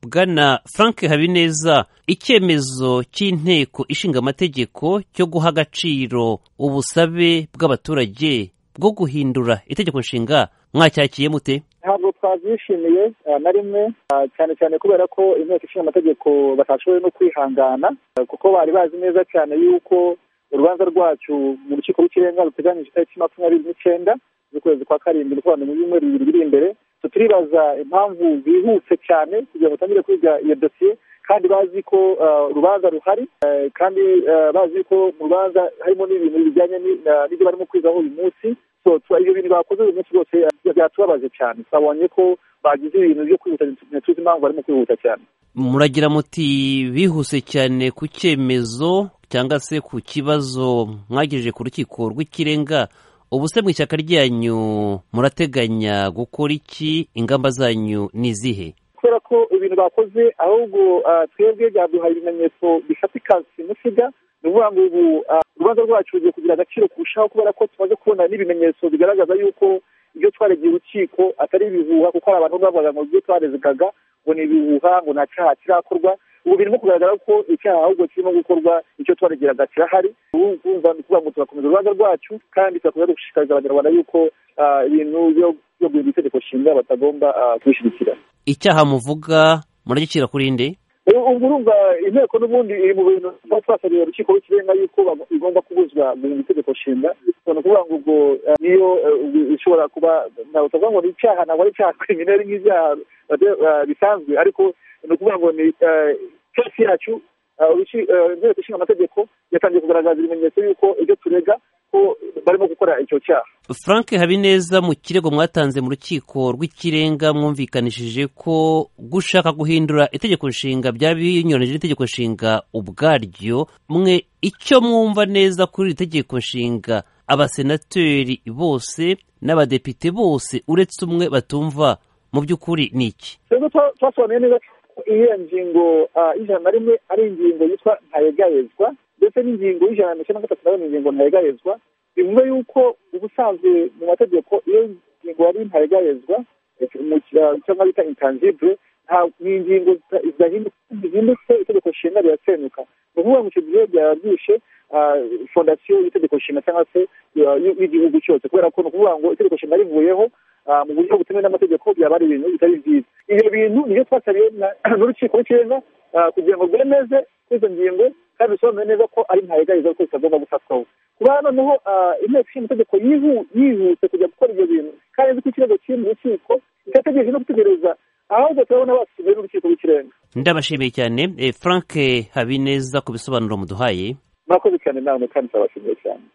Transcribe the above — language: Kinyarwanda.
bwana Frank Habineza, icyemezo cy'inteko ishinga amategeko cyo guha agaciro ubusabe bw'abaturage bwo guhindura itegeko nshinga mwacyakiye mute? Ntabwo twabyishimiye na rimwe, cyane cyane kubera ko inteko ishinga amategeko batashoboye no kwihangana, kuko bari bazi neza cyane yuko urubanza rwacu mu rukiko rw'ikirenga ruteganyije itariki 29 z'ukwezi kwa karindwi, ni ukuvuga mu byumweru bibiri biri imbere. Turibaza impamvu bihuse cyane kugira ngo batangire kwiga iyo dosiye, kandi bazi ko urubanza ruhari, kandi bazi ko mu rubanza harimo n'ibintu bijyanye n'ibyo barimo kwigaho uyu munsi. Ibyo bintu bakoze uyu munsi rwose byatubabaje cyane. Twabonye ko bagize ibintu byo kwihuta, ntituzi impamvu barimo kwihuta cyane. Muragira muti bihuse cyane ku cyemezo cyangwa se ku kibazo mwagejeje ku rukiko rw'ikirenga. Ubuse mu ishyaka ryanyu murateganya gukora iki? Ingamba zanyu ni izihe? Kubera ko ibintu bakoze ahubwo twebwe byaduhaye ibimenyetso bifatika simusiga, ni ukuvuga ngo ubu urubanza rwacu rugiye kugira agaciro kurushaho, kubera ko tumaze kubona n'ibimenyetso bigaragaza yuko ibyo twaregeye urukiko atari ibihuha, kuko hari abantu bavuga ngo ibyo twarezegaga ngo ni ibihuha, ngo nta cyaha kirakorwa. Ubu birimo kugaragara ko icyaha ahubwo kirimo gukorwa, icyo twaregeraga kirahari. Ubu kumva ni ukuvuga ngo turakomeza urubanza rwacu, kandi turakomeza gushishikariza abanyarwanda yuko ibintu byo guhindura itegeko nshinga batagomba kubishyigikira. Icyaha muvuga muragicira kuri nde? Ubwo urumva inteko n'ubundi iri mu bintu twasabiye urukiko rw'ikirenga yuko igomba kubuzwa guhindura itegeko nshinga. Ni ukuvuga ngo ubwo niyo ishobora kuba, ntabwo tuvuga ngo ni icyaha, ntabwo ari icyaha kriminali nk'ibyaha bisanzwe, ariko ni ukuvuga ngo ni kesi yacu. Inteko ishinga amategeko yatangiye kugaragaza ibimenyetso yuko ibyo turega ko barimo gukora icyo cyaha. Frank Habineza, mu kirego mwatanze mu rukiko rw'ikirenga mwumvikanishije ko gushaka guhindura itegeko nshinga byaba binyuranyije n'itegeko nshinga ubwaryo. Mwe icyo mwumva neza kuri iri tegeko nshinga abasenateri bose n'abadepite bose uretse umwe batumva mu by'ukuri ni iki? Twasobanuye neza iyo ngingo y'ijana ari ingingo yitwa ntayegayezwa, ndetse n'ingingo y'ijana na 93 nayo ni ingingo ntayegayezwa. Bivuga yuko ubusanzwe mu mategeko iyo ingingo yari ntayegayezwa cyangwa bita intangible, ni ingingo zihindutse itegeko nshinga rirasenyuka. Ni ukuvuga ngo icyo gihe byaba byishe fondasiyo y'itegeko nshinga cyangwa se y'igihugu cyose, kubera ko ni ukuvuga ngo itegeko nshinga rivuyeho mu buryo butemewe n'amategeko byaba ari ibintu bitari byiza. Ibyo bintu niyo twasabiye n'urukiko rw'ikirenga kugira ngo rwemeze kuri izo ngingo, kandi bisobanuye neza ko ari ntayegayezwa ko bitagomba gufatwaho. Kuba noneho inteko ishinga amategeko yihuse kujya gukora ibyo bintu, kandi nzi ko ikirego kiri mu rukiko itategereje no gutegereza, ahubwo turabona basubiye n'urukiko rw'ikirenga. Ndabashimiye cyane Frank Habineza ku bisobanuro muduhaye. Murakoze cyane namwe, kandi turabashimiye cyane.